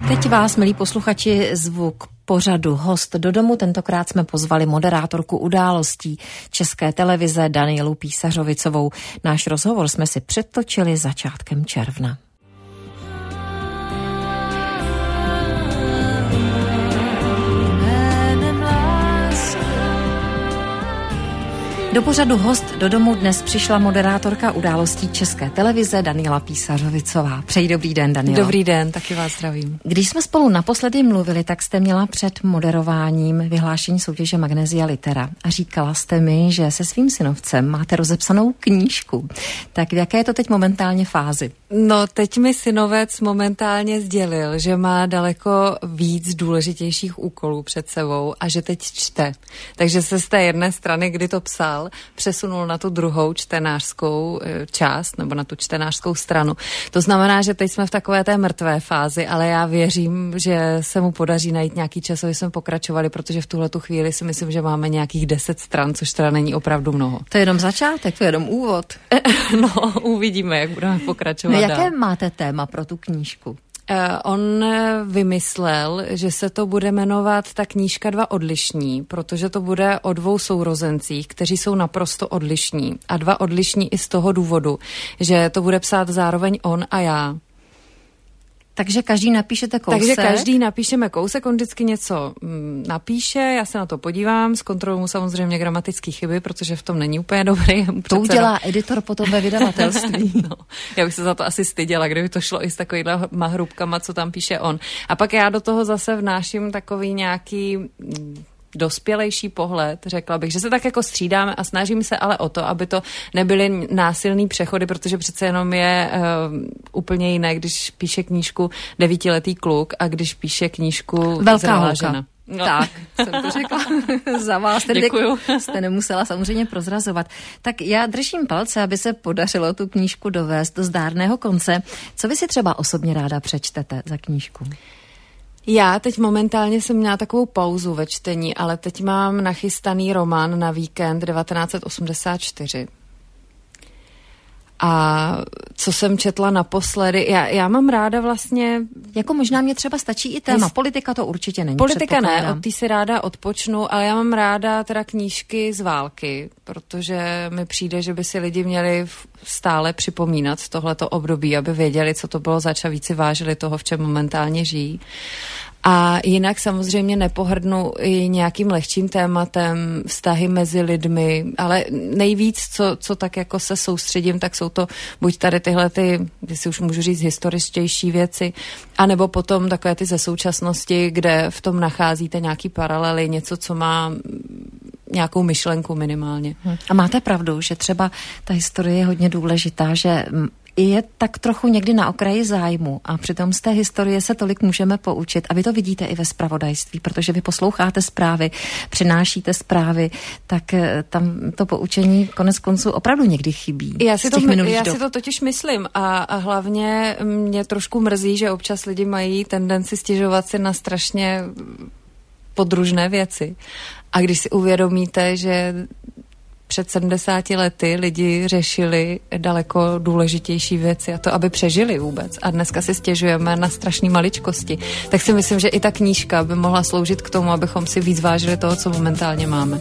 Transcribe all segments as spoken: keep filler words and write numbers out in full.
Teď vás, milí posluchači, zvu k pořadu Host do domu. Tentokrát jsme pozvali moderátorku událostí České televize Danielu Písařovicovou. Náš rozhovor jsme si předtočili začátkem června. Do pořadu Host do domu dnes přišla moderátorka událostí České televize Daniela Písařovicová. Přeji dobrý den, Daniela. Dobrý den, taky vás zdravím. Když jsme spolu naposledy mluvili, tak jste měla před moderováním vyhlášení soutěže Magnesia Litera a říkala jste mi, že se svým synovcem máte rozepsanou knížku. Tak v jaké je to teď momentálně fázi? No, teď mi synovec momentálně sdělil, že má daleko víc důležitějších úkolů před sebou a že teď čte. Takže se z té jedné strany, kdy to psal, přesunul na tu druhou čtenářskou část, nebo na tu čtenářskou stranu. To znamená, že teď jsme v takové té mrtvé fázi, ale já věřím, že se mu podaří najít nějaký čas, aby jsme pokračovali, protože v tuhletu chvíli si myslím, že máme nějakých deset stran, což teda není opravdu mnoho. To je jenom začátek, to je jenom úvod. No, uvidíme, jak budeme pokračovat. No, jaké dál máte téma pro tu knížku? On vymyslel, že se to bude jmenovat ta knížka Dva odlišní, protože to bude o dvou sourozencích, kteří jsou naprosto odlišní. A dva odlišní i z toho důvodu, že to bude psát zároveň on a já. Takže každý napíšete kousek? Takže každý napíšeme kousek, on vždycky něco mm, napíše, já se na to podívám, zkontroluji mu samozřejmě gramatické chyby, protože v tom není úplně dobrý. To udělá editor potom ve vydavatelství. No, já bych se za to asi styděla, kdyby to šlo i s takovýhle hrubkama, co tam píše on. A pak já do toho zase vnáším takový nějaký mm, dospělejší pohled, řekla bych, že se tak jako střídáme a snažím se ale o to, aby to nebyly násilný přechody, protože přece jenom je uh, úplně jiné, když píše knížku devítiletý kluk a když píše knížku velká žena. No. Tak, jsem to řekla za vás. Tedy jste nemusela samozřejmě prozrazovat. Tak já držím palce, aby se podařilo tu knížku dovést do zdárného konce. Co vy si třeba osobně ráda přečtete za knížku? Já teď momentálně jsem měla takovou pauzu ve čtení, ale teď mám nachystaný román na víkend devatenáct set osmdesát čtyři. A co jsem četla naposledy, já, já mám ráda vlastně... Jako možná mě třeba stačí i téma. Politika to určitě není. Politika ne, od té si ráda odpočnu, ale já mám ráda teda knížky z války, protože mi přijde, že by si lidi měli stále připomínat tohleto období, aby věděli, co to bylo zač a víc si vážili toho, v čem momentálně žijí. A jinak samozřejmě nepohrdnu i nějakým lehčím tématem, vztahy mezi lidmi, ale nejvíc, co, co tak jako se soustředím, tak jsou to buď tady tyhle ty, jestli už můžu říct, historičtější věci, anebo potom takové ty ze současnosti, kde v tom nacházíte nějaký paralely, něco, co má nějakou myšlenku minimálně. A máte pravdu, že třeba ta historie je hodně důležitá, že je tak trochu někdy na okraji zájmu a přitom z té historie se tolik můžeme poučit a vy to vidíte i ve zpravodajství, protože vy posloucháte zprávy, přinášíte zprávy, tak tam to poučení konec konců opravdu někdy chybí. Já si, to, já si to totiž myslím a, a hlavně mě trošku mrzí, že občas lidi mají tendenci stěžovat si na strašně podružné věci. A když si uvědomíte, že před sedmdesáti lety lidi řešili daleko důležitější věci a to, aby přežili vůbec. A dneska si stěžujeme na strašné maličkosti. Tak si myslím, že i ta knížka by mohla sloužit k tomu, abychom si víc vážili toho, co momentálně máme.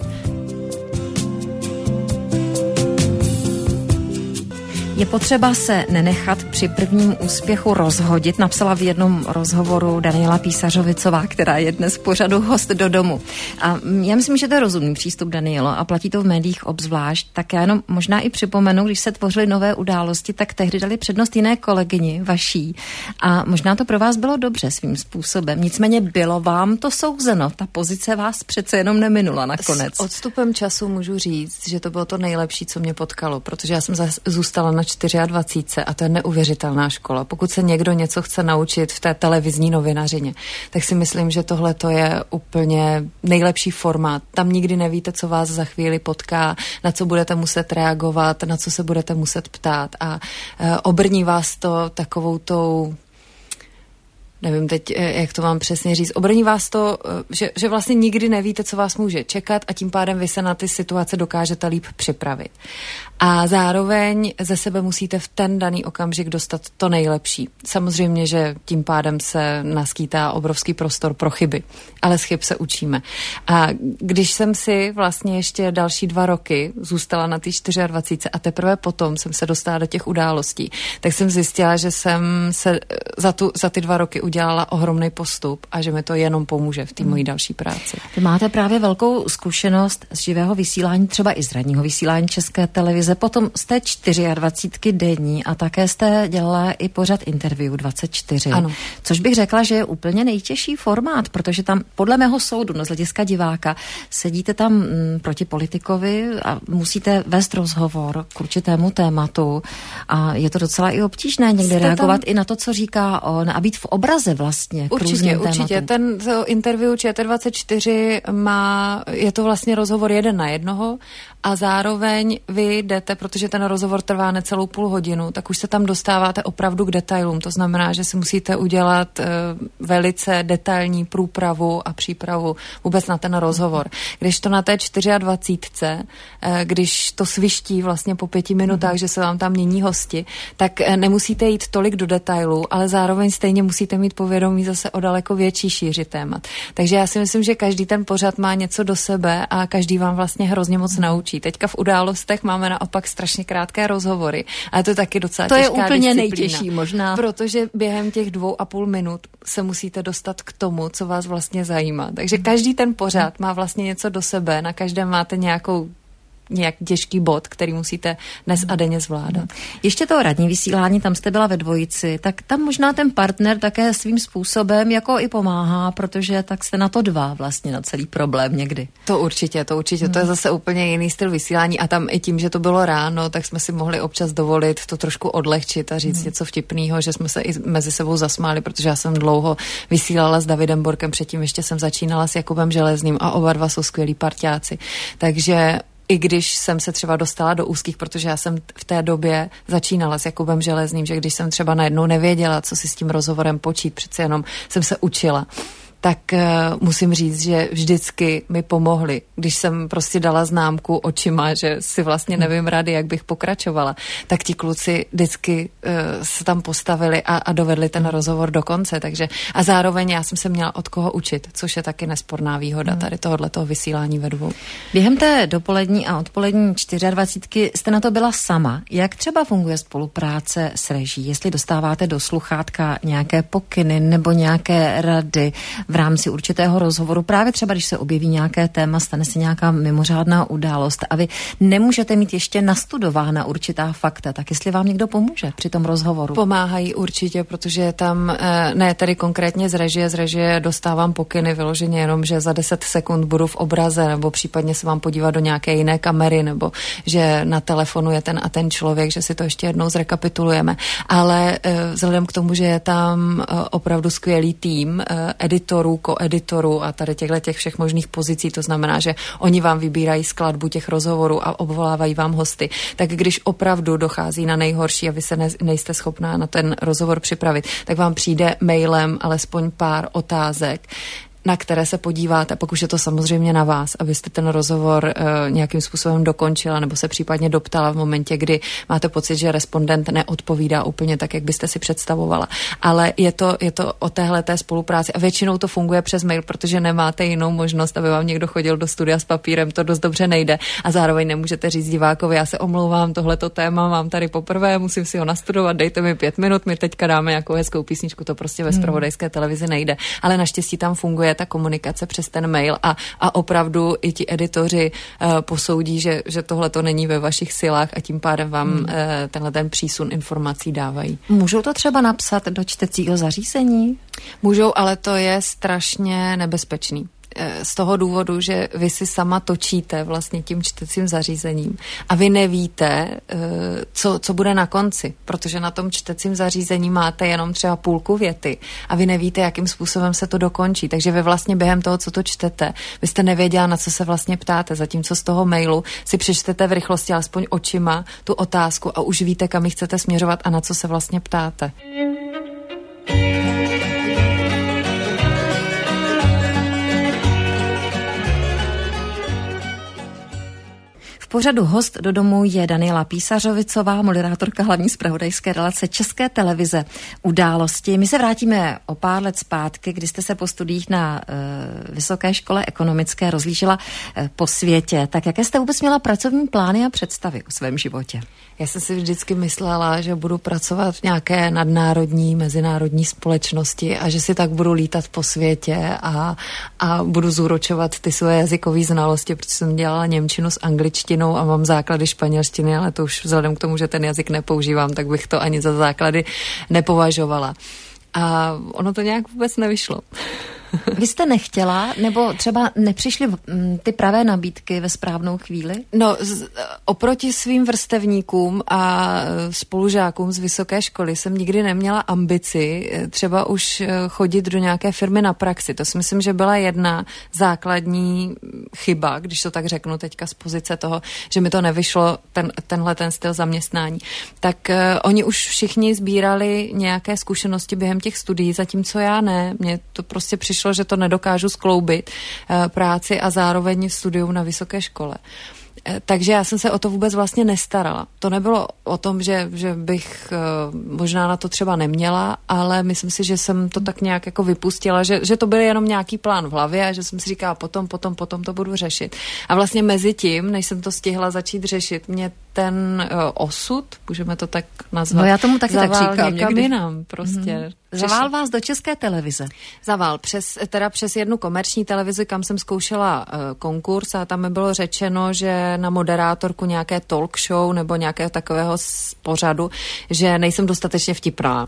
Je potřeba se nenechat při prvním úspěchu rozhodit, napsala v jednom rozhovoru Daniela Písařovicová, která je dnes v pořadu Host do domu. A já myslím, že to je rozumný přístup, Danielo, a platí to v médiích obzvlášť. Tak já jenom možná i připomenu, když se tvořily nové události, tak tehdy dali přednost jiné kolegyni, vaší. A možná to pro vás bylo dobře svým způsobem. Nicméně bylo vám to souzeno. Ta pozice vás přece jenom neminula nakonec. S odstupem času můžu říct, že to bylo to nejlepší, co mě potkalo, protože já jsem zůstala na dvacet čtyři a to je neuvěřitelná škola. Pokud se někdo něco chce naučit v té televizní novinařině, tak si myslím, že tohle to je úplně nejlepší formát. Tam nikdy nevíte, co vás za chvíli potká, na co budete muset reagovat, na co se budete muset ptát a e, obrní vás to takovou tou nevím teď, jak to mám přesně říct, obrní vás to, že, že vlastně nikdy nevíte, co vás může čekat a tím pádem vy se na ty situace dokážete líp připravit. A zároveň ze sebe musíte v ten daný okamžik dostat to nejlepší. Samozřejmě, že tím pádem se naskýtá obrovský prostor pro chyby, ale z chyb se učíme. A když jsem si vlastně ještě další dva roky zůstala na té dvacet čtyři a teprve potom jsem se dostala do těch událostí, tak jsem zjistila, že jsem se za, tu, za ty dva roky udělala ohromný postup a že mi to jenom pomůže v té mojí další práci. Vy máte právě velkou zkušenost z živého vysílání, třeba i z ranního vysílání České televize, potom z té dvacítky čtyři denní a také jste dělala i pořad Interview dvacet čtyři. Ano. Což bych řekla, že je úplně nejtěžší formát, protože tam podle mého soudu, no z hlediska diváka, sedíte tam m, proti politikovi a musíte vést rozhovor k určitému tématu a je to docela i obtížné někdy jste reagovat tam i na to, co říká on a být v obraze vlastně. Určitě, určitě. Ten Interview dvacet čtyři má, je to vlastně rozhovor jeden na jednoho a zároveň vy jdete, protože ten rozhovor trvá necelou půl hodinu, tak už se tam dostáváte opravdu k detailům. To znamená, že si musíte udělat uh, velice detailní průpravu a přípravu vůbec na ten rozhovor. Když to na té dvacítce čtyři, uh, když to sviští vlastně po pěti minutách, mm. že se vám tam mění hosti, tak uh, nemusíte jít tolik do detailů, ale zároveň stejně musíte mít povědomí zase o daleko větší šíři témat. Takže já si myslím, že každý ten pořad má něco do sebe a každý vám vlastně hrozně moc naučí. Teďka v událostech máme naopak strašně krátké rozhovory, ale to je taky docela to těžká je úplně disciplína, nejtěžší možná. Protože během těch dvou a půl minut se musíte dostat k tomu, co vás vlastně zajímá. Takže každý ten pořad má vlastně něco do sebe, na každém máte nějakou nějak těžký bod, který musíte dnes a denně zvládat. Ještě to radní vysílání, tam jste byla ve dvojici, tak tam možná ten partner také svým způsobem jako i pomáhá, protože tak jste na to dva vlastně, na celý problém někdy. To určitě, to určitě, hmm. to je zase úplně jiný styl vysílání a tam i tím, že to bylo ráno, tak jsme si mohli občas dovolit to trošku odlehčit a říct hmm. něco vtipného, že jsme se i mezi sebou zasmáli, protože já jsem dlouho vysílala s Davidem Borkem, předtím ještě jsem začínala s Jakubem Železným a oba dva jsou skvělí parťáci. Takže i když jsem se třeba dostala do úzkých, protože já jsem v té době začínala s Jakubem Železným, že když jsem třeba najednou nevěděla, co si s tím rozhovorem počít, přece jenom jsem se učila, tak uh, musím říct, že vždycky mi pomohli. Když jsem prostě dala známku očima, že si vlastně nevím rady, jak bych pokračovala, tak ti kluci vždycky uh, se tam postavili a, a dovedli ten rozhovor do konce. Takže, a zároveň já jsem se měla od koho učit, což je taky nesporná výhoda tady tohoto vysílání ve dvou. Během té dopolední a odpolední dvacítky čtyři jste na to byla sama. Jak třeba funguje spolupráce s režií? Jestli dostáváte do sluchátka nějaké pokyny nebo nějaké rady v rámci určitého rozhovoru, právě třeba, když se objeví nějaké téma, stane se nějaká mimořádná událost a vy nemůžete mít ještě nastudována určitá fakta, tak jestli vám někdo pomůže při tom rozhovoru? Pomáhají určitě, protože tam, ne tedy konkrétně z režie, z režie dostávám pokyny vyloženě jenom, že za deset sekund budu v obraze, nebo případně se vám podívat do nějaké jiné kamery, nebo že na telefonu je ten a ten člověk, že si to ještě jednou zrekapitulujeme. Ale vzhledem k tomu, že je tam opravdu skvělý tým editorů, koeditorů a tady těchto těch všech možných pozicí, to znamená, že oni vám vybírají skladbu těch rozhovorů a obvolávají vám hosty, tak když opravdu dochází na nejhorší a vy se ne, nejste schopná na ten rozhovor připravit, tak vám přijde mailem alespoň pár otázek, na které se podíváte, pak už je to samozřejmě na vás, abyste ten rozhovor uh, nějakým způsobem dokončila nebo se případně doptala v momentě, kdy máte pocit, že respondent neodpovídá úplně tak, jak byste si představovala. Ale je to, je to o téhleté spolupráci a většinou to funguje přes mail, protože nemáte jinou možnost, aby vám někdo chodil do studia s papírem, to dost dobře nejde a zároveň nemůžete říct divákovi, já se omlouvám, tohleto téma mám tady poprvé, musím si ho nastudovat, dejte mi pět minut, my teďka dáme nějakou hezkou písničku, to prostě ve zpravodajské televizi nejde. Ale naštěstí tam funguje ta komunikace přes ten mail a, a opravdu i ti editoři uh, posoudí, že, že tohle to není ve vašich silách a tím pádem vám hmm. uh, tenhle ten přísun informací dávají. Můžou to třeba napsat do čtecího zařízení? Můžou, ale to je strašně nebezpečný. Z toho důvodu, že vy si sama točíte vlastně tím čtecím zařízením a vy nevíte, co, co bude na konci, protože na tom čtecím zařízení máte jenom třeba půlku věty a vy nevíte, jakým způsobem se to dokončí, takže vy vlastně během toho, co to čtete, vy jste nevěděla, na co se vlastně ptáte, zatímco z toho mailu si přečtete v rychlosti alespoň očima tu otázku a už víte, kam ji chcete směřovat a na co se vlastně ptáte. V pořadu Host do domu je Daniela Písařovicová, moderátorka hlavní zpravodajské relace České televize Události. My se vrátíme o pár let zpátky, kdy jste se po studiích na uh, Vysoké škole ekonomické rozlížela uh, po světě. Tak jaké jste vůbec měla pracovní plány a představy o svém životě? Já jsem si vždycky myslela, že budu pracovat v nějaké nadnárodní, mezinárodní společnosti a že si tak budu lítat po světě a, a budu zúročovat ty svoje jazykové znalosti, protože jsem dělala němčinu s angličtinou a mám základy španělštiny, ale to už vzhledem k tomu, že ten jazyk nepoužívám, tak bych to ani za základy nepovažovala. A ono to nějak vůbec nevyšlo. Vy jste nechtěla, nebo třeba nepřišly ty pravé nabídky ve správnou chvíli? No, z, oproti svým vrstevníkům a spolužákům z vysoké školy jsem nikdy neměla ambici třeba už chodit do nějaké firmy na praxi. To si myslím, že byla jedna základní chyba, když to tak řeknu teďka z pozice toho, že mi to nevyšlo, ten, tenhle ten styl zaměstnání. Tak uh, oni už všichni sbírali nějaké zkušenosti během těch studií, zatímco já ne. Mně to prostě přišlo, že to nedokážu skloubit uh, práci a zároveň studium na vysoké škole. Takže já jsem se o to vůbec vlastně nestarala. To nebylo o tom, že, že bych uh, možná na to třeba neměla, ale myslím si, že jsem to tak nějak jako vypustila, že, že to byl jenom nějaký plán v hlavě a že jsem si říkala potom, potom, potom to budu řešit. A vlastně mezi tím, než jsem to stihla začít řešit, mě ten uh, osud, můžeme to tak nazvat, no já tomu taky tak říkám někam někdy. Jinam, prostě. Mm-hmm. Zavál vás do České televize. Zavál přes, teda přes jednu komerční televizi, kam jsem zkoušela uh, konkurs a tam mi bylo řečeno, že na moderátorku nějaké talk show nebo nějakého takového pořadu, že nejsem dostatečně vtipná.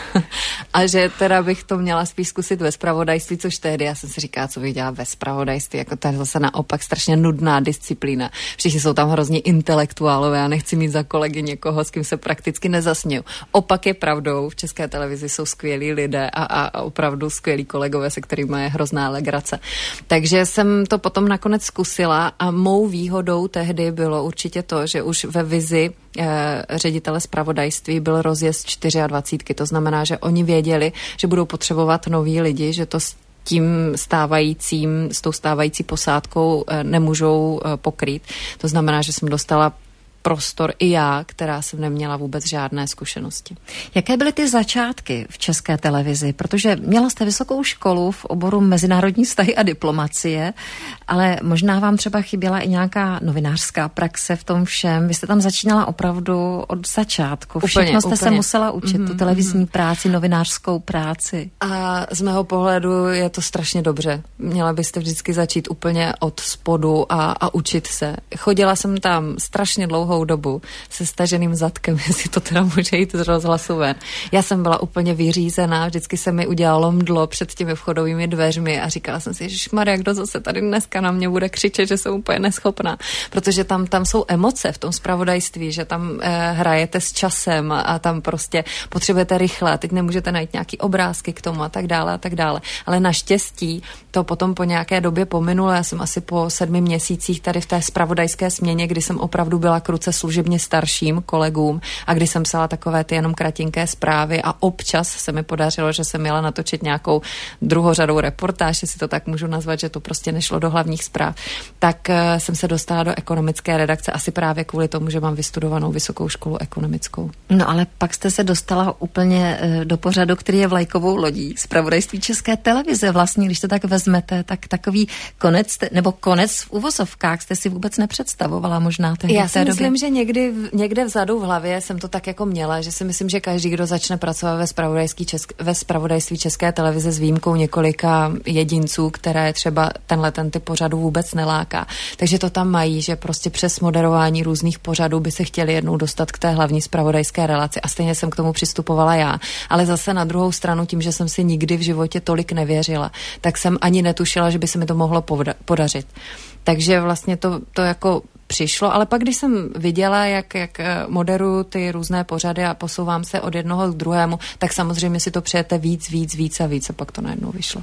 A že teda bych to měla spíš zkusit ve zpravodajství, což tehdy já jsem si říkala, co bych dělala ve zpravodajství, jako to je zase naopak strašně nudná disciplína. Všichni jsou tam hrozně intelektuálové, já nechci mít za kolegy někoho, s kým se prakticky nezasměju. Opak je pravdou, v České televizi jsou skvělí lidé a, a, a opravdu skvělí kolegové, se kterými je hrozná legrace. Takže jsem to potom nakonec zkusila a mou výhodou tehdy bylo určitě to, že už ve vizi eh, ředitele zpravodajství byl rozjezd dvacet čtyři. To znamená, že oni věděli, že budou potřebovat noví lidi, že to tím stávajícím, s tou stávající posádkou eh, nemůžou eh, pokrýt. To znamená, že jsem dostala prostor i já, která jsem neměla vůbec žádné zkušenosti. Jaké byly ty začátky v České televizi? Protože měla jste vysokou školu v oboru mezinárodní vztahy a diplomacie, ale možná vám třeba chyběla i nějaká novinářská praxe v tom všem. Vy jste tam začínala opravdu od začátku. Všechno úplně, jste úplně. se musela učit, mm-hmm, tu televizní práci, novinářskou práci. A z mého pohledu je to strašně dobře. Měla byste vždycky začít úplně od spodu a, a učit se. Chodila jsem tam strašně dlouhou dobu se staženým zadkem, jestli to teda může jít z rozhlasu ven. Já jsem byla úplně vyřízená, vždycky se mi udělalo mdlo před těmi vchodovými dveřmi a říkala jsem si, ježišmarja, kdo zase tady dneska na mě bude křičet, že jsem úplně neschopná. Protože tam, tam jsou emoce v tom zpravodajství, že tam eh, hrajete s časem a, a tam prostě potřebujete rychle a teď nemůžete najít nějaký obrázky k tomu a tak dále a tak dále. Ale naštěstí to potom po nějaké době pominulo. Já jsem asi po sedmi měsících tady v té zpravodajské směně, kdy jsem opravdu byla kruce služebně starším kolegům a kdy jsem psala takové ty jenom kratinké zprávy a občas se mi podařilo, že jsem měla natočit nějakou druhořadou reportáž, jestli to tak můžu nazvat, že to prostě nešlo do hlavních zpráv, tak uh, jsem se dostala do ekonomické redakce asi právě kvůli tomu, že mám vystudovanou vysokou školu ekonomickou. No ale pak jste se dostala úplně uh, do pořadu, který je vlajkovou lodí zpravodajství České televize. Vlastně, když to tak vezmete, tak takový konec, nebo konec v uvozovkách jste si vůbec nepředstavovala možná tehdy. Já si myslím, že někdy, někde vzadu v hlavě jsem to tak jako měla, že si myslím, že každý, kdo začne pracovat ve zpravodajství česk, ve zpravodajství České televize s výjimkou několika jedinců, které třeba tenhle ten typ pořadu vůbec neláká. Takže to tam mají, že prostě přes moderování různých pořadů by se chtěli jednou dostat k té hlavní zpravodajské relaci a stejně jsem k tomu přistupovala já. Ale zase na druhou stranu tím, že jsem si nikdy v životě tolik nevěřila, tak jsem ani netušila, že by se mi to mohlo podařit. Takže vlastně to, to jako přišlo, ale pak, když jsem viděla, jak, jak moderuju ty různé pořady a posouvám se od jednoho k druhému, tak samozřejmě si to přejete víc, víc, víc a víc a pak to najednou vyšlo.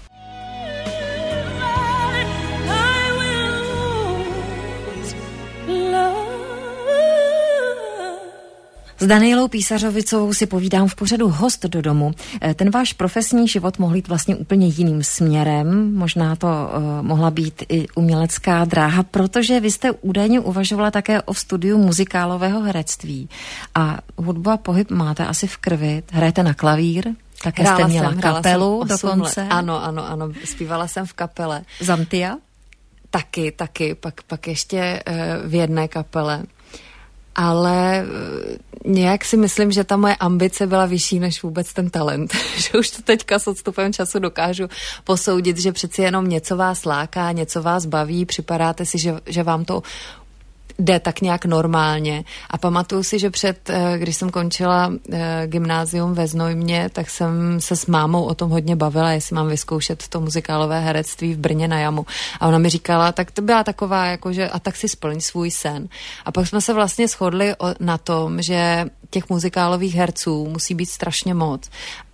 S Danielou Písařovicovou si povídám v pořadu Host do domu. Ten váš profesní život mohl jít vlastně úplně jiným směrem. Možná to uh, mohla být i umělecká dráha, protože vy jste údajně uvažovala také o studiu muzikálového herectví. A hudba, pohyb máte asi v krvi. Hrajete na klavír, také hrála jste měla jsem, kapelu dokonce. Let. Ano, ano, ano, zpívala jsem v kapele. Zantia? Taky, taky, pak, pak ještě uh, v jedné kapele. Ale nějak si myslím, že ta moje ambice byla vyšší než vůbec ten talent. Že už to teďka s odstupem času dokážu posoudit, že přeci jenom něco vás láká, něco vás baví, připadáte si, že, že vám to jde tak nějak normálně. A pamatuju si, že před, když jsem končila gymnázium ve Znojmě, tak jsem se s mámou o tom hodně bavila, jestli mám vyzkoušet to muzikálové herectví v Brně na Jamu. A ona mi říkala, tak to byla taková, jakože a tak si splň svůj sen. A pak jsme se vlastně shodli o, na tom, že těch muzikálových herců musí být strašně moc,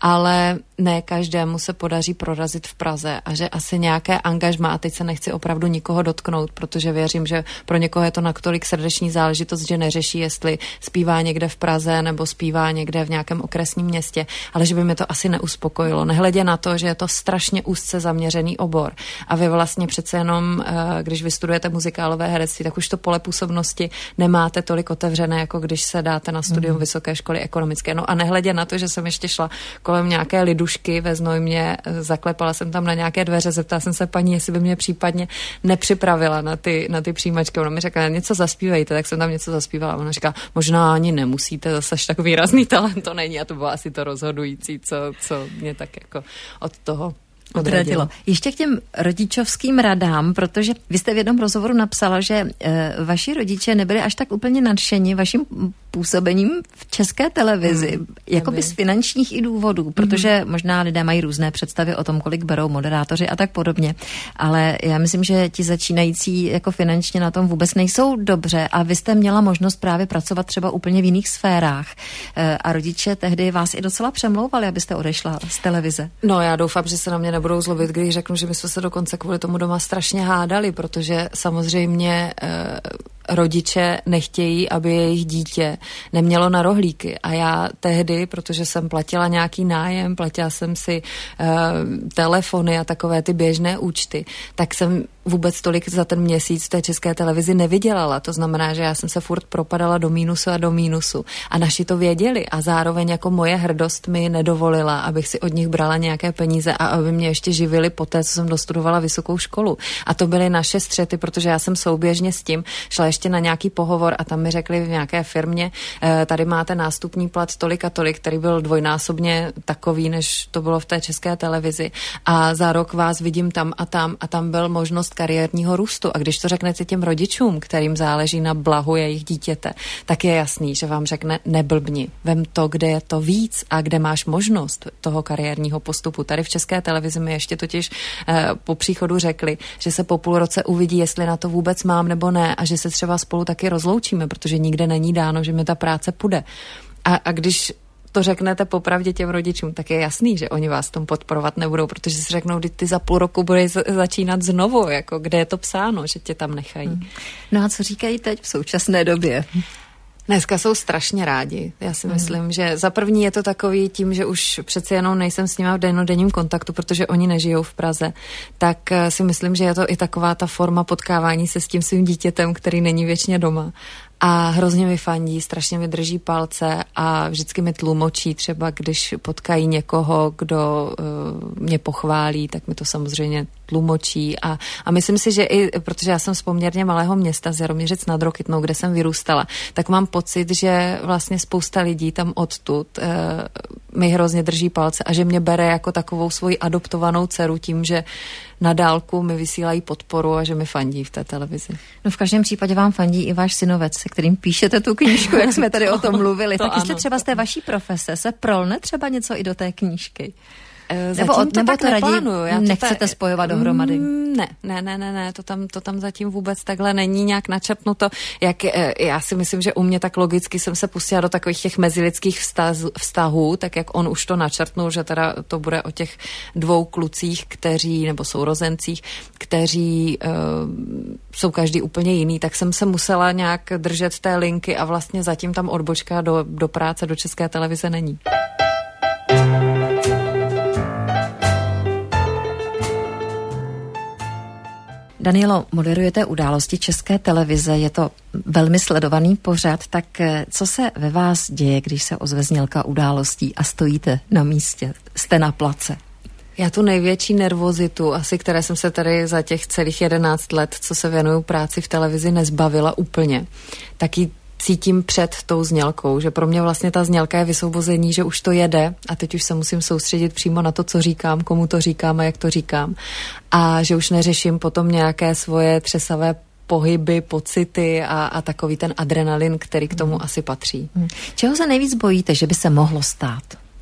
ale ne každému se podaří prorazit v Praze a že asi nějaké angažmá, a teď se nechci opravdu nikoho dotknout, protože věřím, že pro někoho je to natolik srdeční záležitost, že neřeší, jestli zpívá někde v Praze nebo zpívá někde v nějakém okresním městě, ale že by mi to asi neuspokojilo. Nehledě na to, že je to strašně úzce zaměřený obor. A vy vlastně přece jenom, když vystudujete muzikálové herectví, tak už to pole působnosti nemáte tolik otevřené, jako když se dáte na studium mm. Vysoké školy ekonomické. No a nehledě na to, že jsem ještě šla kolem nějaké lidušky ve Znojmě, zaklepala jsem tam na nějaké dveře, zeptala jsem se paní, jestli by mě případně nepřipravila na ty, na ty přijímačky. Ona mi řekla, něco zaspívejte, tak jsem tam něco zaspívala. Ona říká, možná ani nemusíte, zase až tak výrazný talent to není, a to bylo asi to rozhodující, co, co mě tak jako od toho odradilo. Ještě k těm rodičovským radám, protože vy jste v jednom rozhovoru napsala, že e, vaši rodiče nebyli až tak úplně nadšeni vaším působením v České televizi, hmm, jakoby z finančních i důvodů, protože hmm. možná lidé mají různé představy o tom, kolik berou moderátoři a tak podobně, ale já myslím, že ti začínající jako finančně na tom vůbec nejsou dobře a vy jste měla možnost právě pracovat třeba úplně v jiných sférách e, a rodiče tehdy vás i docela přemlouvali, abyste odešla z televize. No, já doufám, že se na mě nebudou zlobit, když řeknu, že my jsme se dokonce kvůli tomu doma strašně hádali, protože samozřejmě e, rodiče nechtějí, aby jejich dítě nemělo na rohlíky. A já tehdy, protože jsem platila nějaký nájem, platila jsem si e, telefony a takové ty běžné účty, tak jsem vůbec tolik za ten měsíc v té České televizi nevydělala. To znamená, že já jsem se furt propadala do mínusu a do mínusu. A naši to věděli a zároveň jako moje hrdost mi nedovolila, abych si od nich brala nějaké peníze a aby mě ještě živili po té, co jsem dostudovala vysokou školu. A to byly naše střety, protože já jsem souběžně s tím šla ještě na nějaký pohovor a tam mi řekli v nějaké firmě, tady máte nástupní plat tolik a tolik, který byl dvojnásobně takový, než to bylo v té České televizi. A za rok vás vidím tam a tam a tam byl možnost kariérního růstu. A když to řeknete těm rodičům, kterým záleží na blahu jejich dítěte, tak je jasný, že vám řekne neblbni. Vem to, kde je to víc a kde máš možnost toho kariérního postupu. Tady v České televizi mi ještě totiž eh, po příchodu řekli, že se po půl roce uvidí, jestli na to vůbec mám nebo ne a že se třeba spolu taky rozloučíme, protože nikde není dáno, že mi ta práce půjde. A, a když to řeknete popravdě těm rodičům, tak je jasný, že oni vás tom podporovat nebudou, protože si řeknou, že ty za půl roku budeš začínat znovu, jako kde je to psáno, že tě tam nechají. Hmm. No a co říkají teď v současné době? Dneska jsou strašně rádi. Já si myslím, hmm. že za první je to takový tím, že už přeci jenom nejsem s nima v dennodenním kontaktu, protože oni nežijou v Praze, tak si myslím, že je to i taková ta forma potkávání se s tím svým dítětem, který není věčně doma. A hrozně mi fandí, strašně mi drží palce a vždycky mi tlumočí, třeba když potkají někoho, kdo uh, mě pochválí, tak mi to samozřejmě tlumočí a, a myslím si, že i, protože já jsem z poměrně malého města, z Jaroměřic nad Rokytnou, kde jsem vyrůstala, tak mám pocit, že vlastně spousta lidí tam odtud uh, mi hrozně drží palce a že mě bere jako takovou svoji adoptovanou dceru tím, že na dálku mi vysílají podporu a že mi fandí v té televizi. No v každém případě vám fandí i váš synovec, se kterým píšete tu knížku, jak jsme tady to, o tom mluvili. Tak jestli třeba z té vaší profese se prolne třeba něco i do té knížky? Nebo, to nebo tak to neplánuju. raději nechcete ta... spojovat dohromady? Ne, ne, ne, ne, ne, to tam, to tam zatím vůbec takhle není nějak načrtnuto. Jak, já si myslím, že u mě tak logicky jsem se pustila do takových těch mezilidských vztahů, tak jak on už to načrtnul, že teda to bude o těch dvou klucích, kteří, nebo sourozencích, kteří uh, jsou každý úplně jiný, tak jsem se musela nějak držet té linky a vlastně zatím tam odbočka do, do práce, do České televize není. Danielo, moderujete Události České televize, je to velmi sledovaný pořad, tak co se ve vás děje, když se ozve znělka Událostí a stojíte na místě, jste na place? Já tu největší nervozitu, asi které jsem se tady za těch celých jedenáct let, co se věnuju práci v televizi, nezbavila úplně, tak ji cítím před tou znělkou, že pro mě vlastně ta znělka je vysvobození, že už to jede a teď už se musím soustředit přímo na to, co říkám, komu to říkám a jak to říkám. A že už neřeším potom nějaké svoje třesavé pohyby, pocity a, a takový ten adrenalin, který k tomu hmm. asi patří. Hmm. Čeho se nejvíc bojíte, že by se mohlo stát?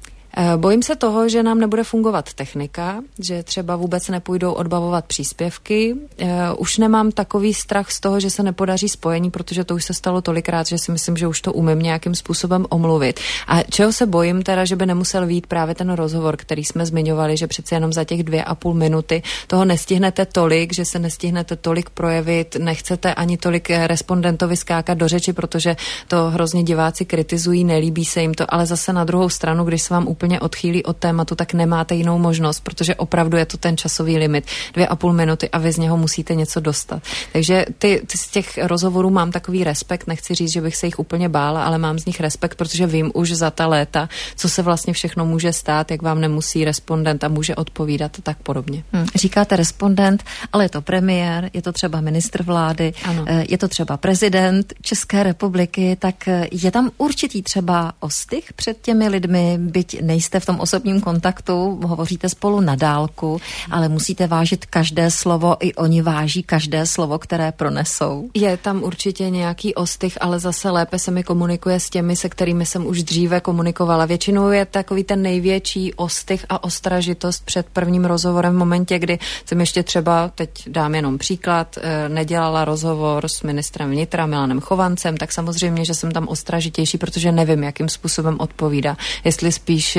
Bojím se toho, že nám nebude fungovat technika, že třeba vůbec nepůjdou odbavovat příspěvky. Už nemám takový strach z toho, že se nepodaří spojení, protože to už se stalo tolikrát, že si myslím, že už to umím nějakým způsobem omluvit. A čeho se bojím teda, že by nemusel vyjít právě ten rozhovor, který jsme zmiňovali, že přece jenom za těch dvě a půl minuty toho nestihnete tolik, že se nestihnete tolik projevit, nechcete ani tolik respondentovi skákat do řeči, protože to hrozně diváci kritizují, nelíbí se jim to, ale zase na druhou stranu, když se vám úplně odchýlí od tématu, tak nemáte jinou možnost, protože opravdu je to ten časový limit. Dvě a půl minuty a vy z něho musíte něco dostat. Takže ty, ty z těch rozhovorů mám takový respekt, nechci říct, že bych se jich úplně bála, ale mám z nich respekt, protože vím už za ta léta, co se vlastně všechno může stát, jak vám nemusí respondent a může odpovídat a tak podobně. Hmm. Říkáte respondent, ale je to premiér, je to třeba ministr vlády, ano. Je to třeba prezident České republiky, tak je tam určitý třeba ostych před těmi lidmi, byť nejste v tom osobním kontaktu, hovoříte spolu na dálku, ale musíte vážit každé slovo, i oni váží každé slovo, které pronesou. Je tam určitě nějaký ostych, ale zase lépe se mi komunikuje s těmi, se kterými jsem už dříve komunikovala. Většinou je takový ten největší ostych a ostražitost před prvním rozhovorem v momentě, kdy jsem ještě třeba, teď dám jenom příklad, nedělala rozhovor s ministrem vnitra Milanem Chovancem, tak samozřejmě, že jsem tam ostražitější, protože nevím, jakým způsobem odpovídá. Jestli spíš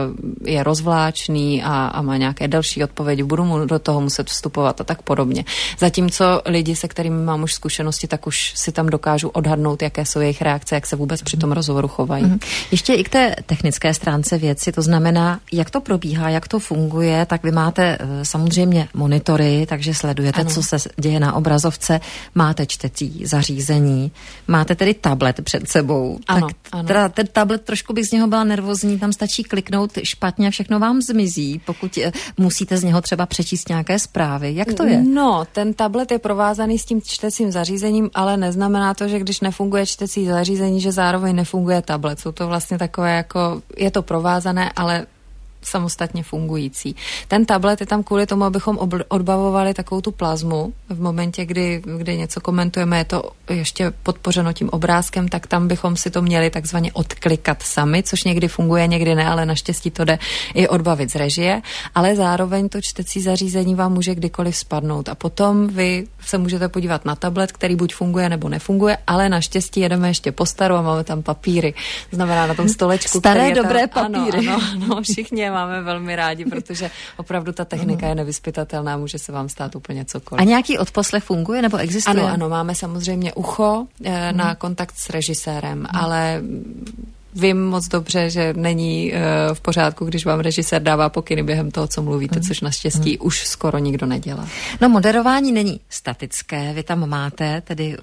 je rozvláčný a, a má nějaké další odpovědi, budu mu do toho muset vstupovat a tak podobně. Zatímco lidi, se kterými mám už zkušenosti, tak už si tam dokážu odhadnout, jaké jsou jejich reakce, jak se vůbec při tom rozhovoru chovají. Mm-hmm. Ještě i k té technické stránce věci, to znamená, jak to probíhá, jak to funguje, tak vy máte samozřejmě monitory, takže sledujete, ano. co se děje na obrazovce, máte čtecí zařízení, máte tedy tablet před sebou. Ano, tak ano. Teda ten tablet, trošku bych z něho byla nervózní, tam stačí kliknout špatně a všechno vám zmizí, pokud musíte z něho třeba přečíst nějaké zprávy. Jak to je? No, ten tablet je provázaný s tím čtecím zařízením, ale neznamená to, že když nefunguje čtecí zařízení, že zároveň nefunguje tablet. Jsou to vlastně takové jako, je to provázané, ale samostatně fungující. Ten tablet je tam kvůli tomu, abychom odbavovali takovou tu plazmu. V momentě, kdy, kdy něco komentujeme, je to ještě podpořeno tím obrázkem, tak tam bychom si to měli takzvaně odklikat sami, což někdy funguje, někdy ne, ale naštěstí to jde i odbavit z režie, ale zároveň to čtecí zařízení vám může kdykoliv spadnout a potom vy se můžete podívat na tablet, který buď funguje nebo nefunguje, ale naštěstí jedeme ještě po staru a máme tam papíry. Znamená na tom stolečku, staré který je dobré tam, papíry. Ano, ano, ano, všichni máme velmi rádi, protože opravdu ta technika je nevyzpytatelná, může se vám stát úplně cokoliv. A nějaký odposlech funguje nebo existuje? Ano, ano, máme samozřejmě ucho eh, hmm. na kontakt s režisérem, hmm. ale vím moc dobře, že není uh, v pořádku, když vám režisér dává pokyny během toho, co mluvíte, mm. což naštěstí mm. už skoro nikdo nedělá. No, moderování není statické, vy tam máte tedy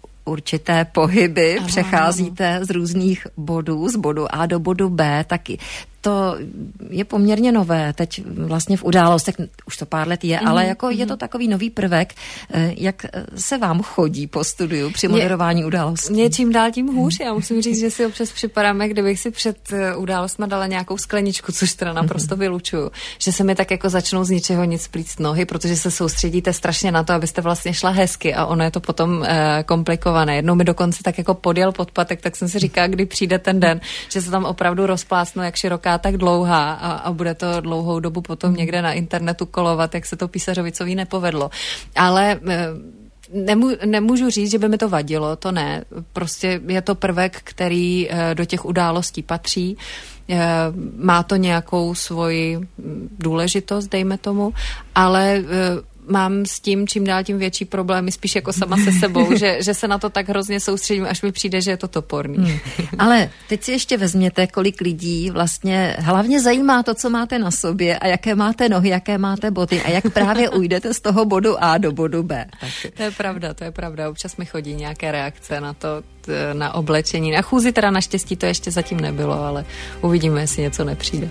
určité pohyby, ano, přecházíte ano. z různých bodů, z bodu A do bodu B, taky. To je poměrně nové, teď vlastně v Událostech, už to pár let je, mm-hmm. ale jako mm-hmm. je to takový nový prvek. Jak se vám chodí po studiu při moderování Událostí? Mě čím dál tím hůř. Já musím říct, že si občas připadáme, kdybych si před Událostma dala nějakou skleničku, což teda naprosto vylučuju. Že se mi tak jako začnou z ničeho nic plíct nohy, protože se soustředíte strašně na to, abyste vlastně šla hezky a ono je to potom eh, komplikované. Jednou mi dokonce tak jako podjel podpatek, tak jsem si říkala, kdy přijde ten den, že se tam opravdu rozplácnu jak široká knížka tak dlouhá a, a bude to dlouhou dobu potom někde na internetu kolovat, jak se to Písařovicovi nepovedlo. Ale Nemů, nemůžu říct, že by mi to vadilo, to ne. Prostě je to prvek, který do těch událostí patří. Má to nějakou svoji důležitost, dejme tomu, ale mám s tím čím dál tím větší problémy, spíš jako sama se sebou, že, že se na to tak hrozně soustředím, až mi přijde, že je to toporný. Hmm. Ale teď si ještě vezměte, kolik lidí vlastně hlavně zajímá to, co máte na sobě a jaké máte nohy, jaké máte boty a jak právě ujdete z toho bodu A do bodu B. Tak. To je pravda, to je pravda. Občas mi chodí nějaké reakce na to, na oblečení. Na chůzi teda naštěstí to ještě zatím nebylo, ale uvidíme, jestli něco nepřijde.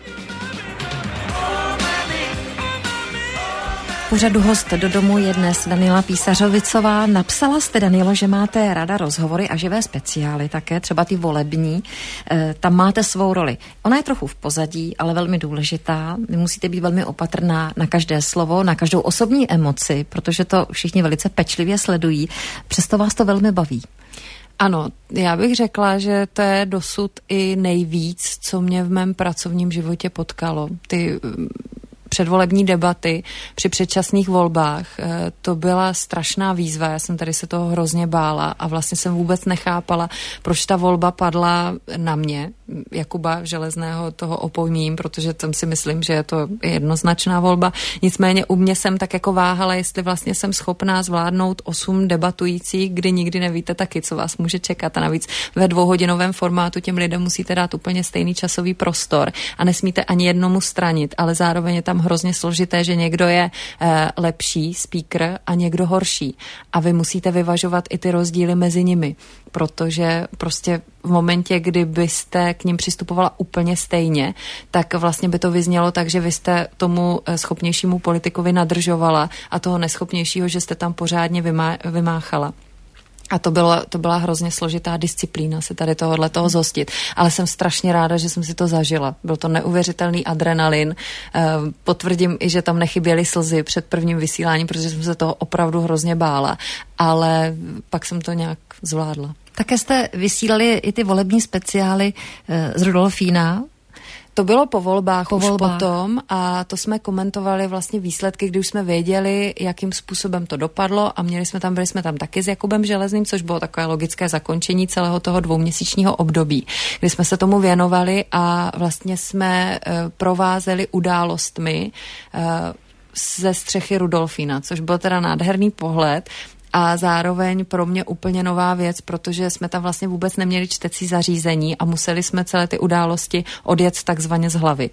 V pořadu Host do domu je dnes Daniela Písařovicová. Napsala jste, Danielo, že máte ráda rozhovory a živé speciály, také třeba ty volební. E, tam máte svou roli. Ona je trochu v pozadí, ale velmi důležitá. Vy musíte být velmi opatrná na každé slovo, na každou osobní emoci, protože to všichni velice pečlivě sledují. Přesto vás to velmi baví. Ano, já bych řekla, že to je dosud i nejvíc, co mě v mém pracovním životě potkalo. Ty předvolební debaty při předčasných volbách, to byla strašná výzva, já jsem tady se toho hrozně bála a vlastně jsem vůbec nechápala, proč ta volba padla na mě. Jakuba Železného toho opomíním, protože tam si myslím, že je to jednoznačná volba. Nicméně u mě jsem tak jako váhala, jestli vlastně jsem schopná zvládnout osm debatujících, kdy nikdy nevíte taky, co vás může čekat. A navíc ve dvouhodinovém formátu těm lidem musíte dát úplně stejný časový prostor a nesmíte ani jednomu stranit, ale zároveň je tam hrozně složité, že někdo je eh, lepší speaker a někdo horší. A vy musíte vyvažovat i ty rozdíly mezi nimi, protože prostě v momentě, kdy byste k ním přistupovala úplně stejně, tak vlastně by to vyznělo tak, že vy jste tomu schopnějšímu politikovi nadržovala a toho neschopnějšího, že jste tam pořádně vymá, vymáchala. A to byla, to byla hrozně složitá disciplína se tady tohohle toho zhostit. Ale jsem strašně ráda, že jsem si to zažila. Byl to neuvěřitelný adrenalin. Potvrdím i, že tam nechyběly slzy před prvním vysíláním, protože jsem se toho opravdu hrozně bála. Ale pak jsem to nějak zvládla. Také jste vysílali i ty volební speciály z Rudolfína. To bylo po volbách, po už volbách. potom a to jsme komentovali vlastně výsledky, kdy už jsme věděli, jakým způsobem to dopadlo a měli jsme tam, byli jsme tam taky s Jakubem Železným, což bylo takové logické zakončení celého toho dvouměsíčního období, kdy jsme se tomu věnovali a vlastně jsme uh, provázeli událostmi uh, ze střechy Rudolfína, což byl teda nádherný pohled. A zároveň pro mě úplně nová věc, protože jsme tam vlastně vůbec neměli čtecí zařízení a museli jsme celé ty události odjet takzvaně z hlavy.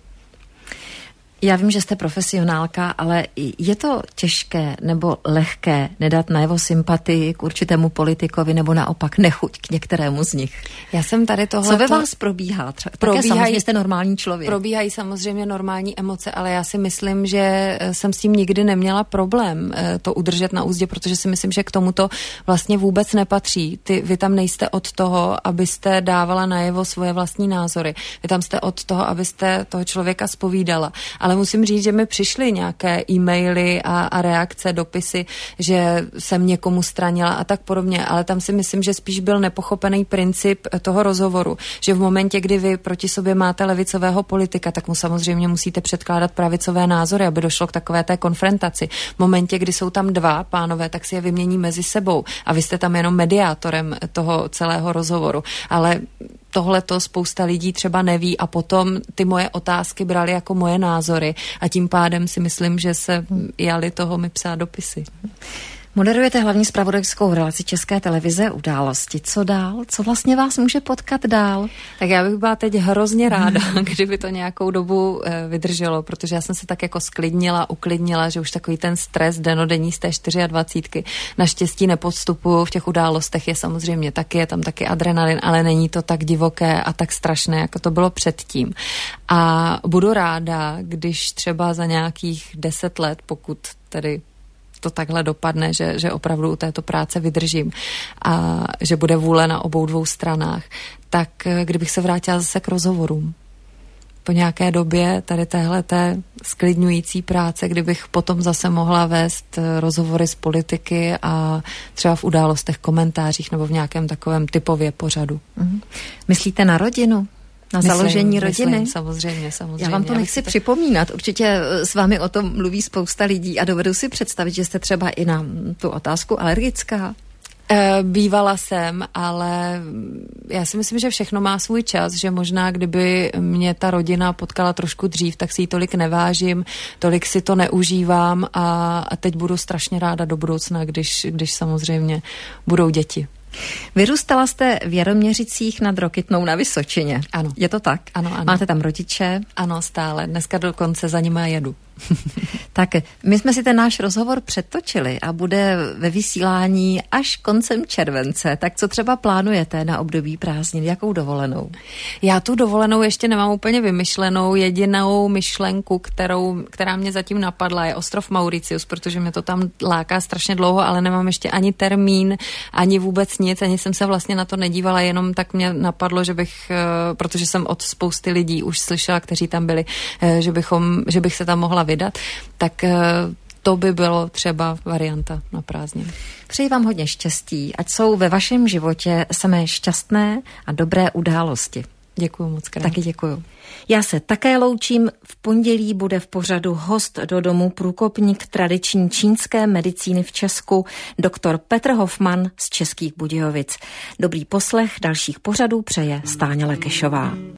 Já vím, že jste profesionálka, ale je to těžké nebo lehké nedat najevo sympatii k určitému politikovi nebo naopak nechuť k některému z nich? Já jsem tady tohle... Co ve vás probíhá? Třeba, probíhají, také samozřejmě jste normální člověk. Probíhají samozřejmě normální emoce, ale já si myslím, že jsem s tím nikdy neměla problém to udržet na úzdě, protože si myslím, že k tomuto vlastně vůbec nepatří. Ty, vy tam nejste od toho, abyste dávala najevo svoje vlastní názory. Vy tam jste od toho, abyste toho člověka zpovídala. Ale musím říct, že mi přišly nějaké e-maily a, a reakce, dopisy, že jsem někomu stranila a tak podobně, ale tam si myslím, že spíš byl nepochopený princip toho rozhovoru, že v momentě, kdy vy proti sobě máte levicového politika, tak mu samozřejmě musíte předkládat pravicové názory, aby došlo k takové té konfrontaci. V momentě, kdy jsou tam dva pánové, tak si je vymění mezi sebou a vy jste tam jenom mediátorem toho celého rozhovoru, ale tohle to spousta lidí třeba neví a potom ty moje otázky brali jako moje názory a tím pádem si myslím, že se jali toho mi psát dopisy. Moderujete hlavní zpravodajskou relaci České televize Události. Co dál? Co vlastně vás může potkat dál? Tak já bych byla teď hrozně ráda, kdyby to nějakou dobu e, vydrželo, protože já jsem se tak jako sklidnila, uklidnila, že už takový ten stres denodenní z té dvacítky naštěstí nepodstupuju. V těch událostech je samozřejmě taky, je tam taky adrenalin, ale není to tak divoké a tak strašné, jako to bylo předtím. A budu ráda, když třeba za nějakých deset let, pokud tedy to takhle dopadne, že, že opravdu u této práce vydržím a že bude vůle na obou dvou stranách, tak kdybych se vrátila zase k rozhovorům. Po nějaké době tady téhleté sklidňující práce, kdybych potom zase mohla vést rozhovory z politiky a třeba v událostech, komentářích nebo v nějakém takovém typově pořadu. Mm-hmm. Myslíte na rodinu? Na myslím, založení rodiny? Myslím, samozřejmě, samozřejmě. Já vám to nechci to... připomínat. Určitě s vámi o tom mluví spousta lidí a dovedu si představit, že jste třeba i na tu otázku alergická. Bývala jsem, ale já si myslím, že všechno má svůj čas, že možná kdyby mě ta rodina potkala trošku dřív, tak si ji tolik nevážím, tolik si to neužívám a, a teď budu strašně ráda do budoucna, když, když samozřejmě budou děti. Vyrůstala jste v Jaroměřicích nad Rokytnou na Vysočině. Ano. Je to tak? Ano, ano. Máte tam rodiče? Ano, stále. Dneska dokonce za nimi jedu. Tak my jsme si ten náš rozhovor přetočili a bude ve vysílání až koncem července. Tak co třeba plánujete na období prázdnin? Jakou dovolenou? Já tu dovolenou ještě nemám úplně vymyšlenou. Jedinou myšlenku, kterou, která mě zatím napadla, je ostrov Mauritius, protože mě to tam láká strašně dlouho, ale nemám ještě ani termín, ani vůbec nic, ani jsem se vlastně na to nedívala, jenom tak mě napadlo, že bych, protože jsem od spousty lidí už slyšela, kteří tam byli, že bychom, že bych se tam mohla vydat, tak to by bylo třeba varianta na prázdniny. Přeji vám hodně štěstí, ať jsou ve vašem životě samé šťastné a dobré události. Děkuju moc krát. Taky děkuju. Já se také loučím. V pondělí bude v pořadu host do domu, průkopník tradiční čínské medicíny v Česku, doktor Petr Hofman z Českých Budějovic. Dobrý poslech dalších pořadů přeje Stáňa Lekešová.